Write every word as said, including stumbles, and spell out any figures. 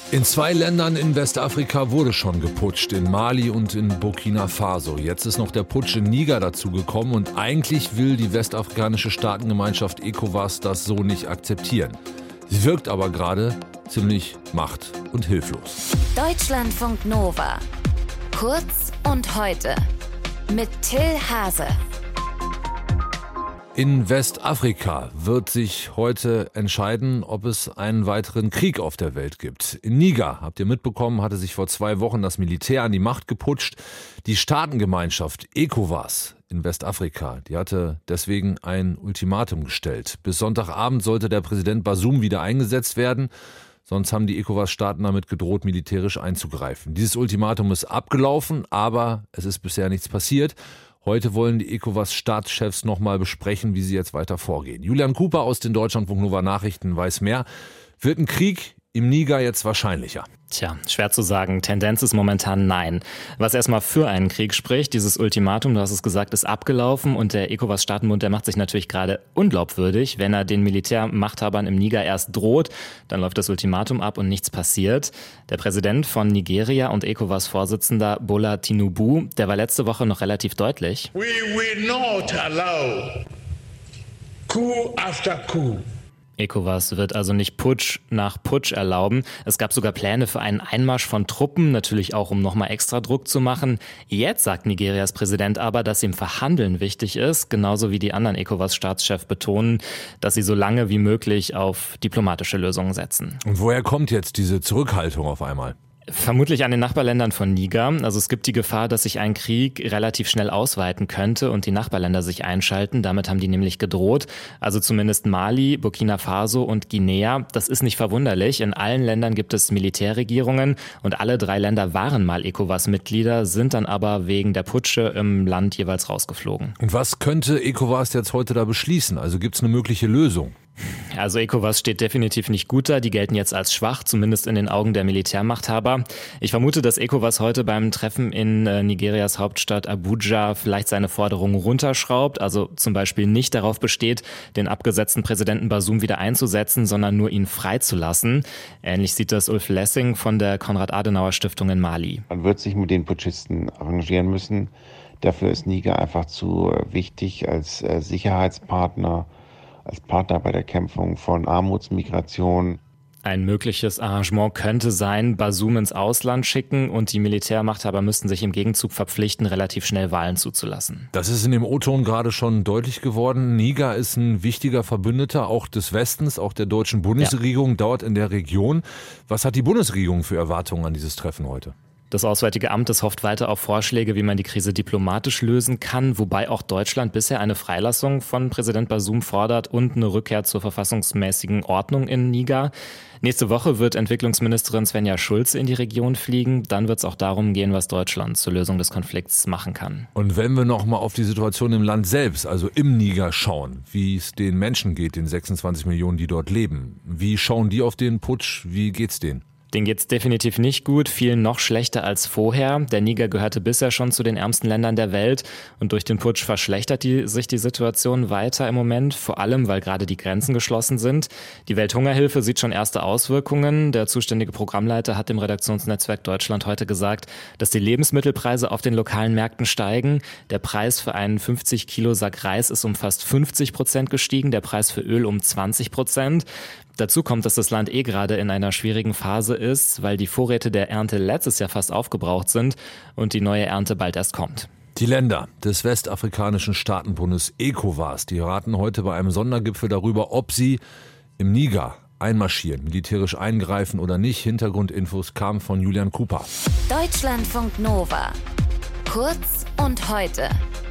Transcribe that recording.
In zwei Ländern in Westafrika wurde schon geputscht, in Mali und in Burkina Faso. Jetzt ist noch der Putsch in Niger dazugekommen und eigentlich will die westafrikanische Staatengemeinschaft ECOWAS das so nicht akzeptieren. Sie wirkt aber gerade ziemlich macht- und hilflos. Deutschlandfunk Nova. Kurz und heute. Mit Till Hase. In Westafrika wird sich heute entscheiden, ob es einen weiteren Krieg auf der Welt gibt. In Niger, habt ihr mitbekommen, hatte sich vor zwei Wochen das Militär an die Macht geputscht. Die Staatengemeinschaft ECOWAS in Westafrika, die hatte deswegen ein Ultimatum gestellt. Bis Sonntagabend sollte der Präsident Bazoum wieder eingesetzt werden. Sonst haben die ECOWAS-Staaten damit gedroht, militärisch einzugreifen. Dieses Ultimatum ist abgelaufen, aber es ist bisher nichts passiert. Heute wollen die ECOWAS-Staatschefs nochmal besprechen, wie sie jetzt weiter vorgehen. Julian Cooper aus den Deutschlandfunk Nova Nachrichten weiß mehr. Wird ein Krieg im Niger jetzt wahrscheinlicher? Tja, schwer zu sagen. Tendenz ist momentan nein. Was erstmal für einen Krieg spricht, dieses Ultimatum, du hast es gesagt, ist abgelaufen und der ECOWAS-Staatenbund, der macht sich natürlich gerade unglaubwürdig. Wenn er den Militärmachthabern im Niger erst droht, dann läuft das Ultimatum ab und nichts passiert. Der Präsident von Nigeria und ECOWAS-Vorsitzender Bola Tinubu, der war letzte Woche noch relativ deutlich. We will not allow coup after coup. ECOWAS wird also nicht Putsch nach Putsch erlauben. Es gab sogar Pläne für einen Einmarsch von Truppen, natürlich auch, um nochmal extra Druck zu machen. Jetzt sagt Nigerias Präsident aber, dass ihm Verhandeln wichtig ist, genauso wie die anderen ECOWAS-Staatschefs betonen, dass sie so lange wie möglich auf diplomatische Lösungen setzen. Und woher kommt jetzt diese Zurückhaltung auf einmal? Vermutlich an den Nachbarländern von Niger. Also es gibt die Gefahr, dass sich ein Krieg relativ schnell ausweiten könnte und die Nachbarländer sich einschalten. Damit haben die nämlich gedroht. Also zumindest Mali, Burkina Faso und Guinea. Das ist nicht verwunderlich. In allen Ländern gibt es Militärregierungen und alle drei Länder waren mal ECOWAS-Mitglieder, sind dann aber wegen der Putsche im Land jeweils rausgeflogen. Und was könnte ECOWAS jetzt heute da beschließen? Also gibt es eine mögliche Lösung? Also ECOWAS steht definitiv nicht gut da. Die gelten jetzt als schwach, zumindest in den Augen der Militärmachthaber. Ich vermute, dass ECOWAS heute beim Treffen in äh, Nigerias Hauptstadt Abuja vielleicht seine Forderungen runterschraubt. Also zum Beispiel nicht darauf besteht, den abgesetzten Präsidenten Bazoum wieder einzusetzen, sondern nur ihn freizulassen. Ähnlich sieht das Ulf Lessing von der Konrad-Adenauer-Stiftung in Mali. Man wird sich mit den Putschisten arrangieren müssen. Dafür ist Niger einfach zu wichtig als äh, Sicherheitspartner, als Partner bei der Kämpfung von Armutsmigration. Ein mögliches Arrangement könnte sein, Bazoum ins Ausland schicken und die Militärmachthaber müssten sich im Gegenzug verpflichten, relativ schnell Wahlen zuzulassen. Das ist in dem O-Ton gerade schon deutlich geworden. Niger ist ein wichtiger Verbündeter auch des Westens, auch der deutschen Bundesregierung, ja, dort in der Region. Was hat die Bundesregierung für Erwartungen an dieses Treffen heute? Das Auswärtige Amt, das hofft weiter auf Vorschläge, wie man die Krise diplomatisch lösen kann, wobei auch Deutschland bisher eine Freilassung von Präsident Bazoum fordert und eine Rückkehr zur verfassungsmäßigen Ordnung in Niger. Nächste Woche wird Entwicklungsministerin Svenja Schulze in die Region fliegen. Dann wird es auch darum gehen, was Deutschland zur Lösung des Konflikts machen kann. Und wenn wir noch mal auf die Situation im Land selbst, also im Niger schauen, wie es den Menschen geht, den sechsundzwanzig Millionen, die dort leben, wie schauen die auf den Putsch, wie geht's denen? Denen geht's definitiv nicht gut, vielen noch schlechter als vorher. Der Niger gehörte bisher schon zu den ärmsten Ländern der Welt und durch den Putsch verschlechtert die, sich die Situation weiter im Moment, vor allem weil gerade die Grenzen geschlossen sind. Die Welthungerhilfe sieht schon erste Auswirkungen. Der zuständige Programmleiter hat dem Redaktionsnetzwerk Deutschland heute gesagt, dass die Lebensmittelpreise auf den lokalen Märkten steigen. Der Preis für einen fünfzig Kilo Sack Reis ist um fast fünfzig Prozent gestiegen, der Preis für Öl um zwanzig Prozent. Dazu kommt, dass das Land eh gerade in einer schwierigen Phase ist, weil die Vorräte der Ernte letztes Jahr fast aufgebraucht sind und die neue Ernte bald erst kommt. Die Länder des westafrikanischen Staatenbundes ECOWAS, die raten heute bei einem Sondergipfel darüber, ob sie im Niger einmarschieren, militärisch eingreifen oder nicht. Hintergrundinfos kamen von Julian Cooper. Deutschlandfunk Nova. Kurz und heute.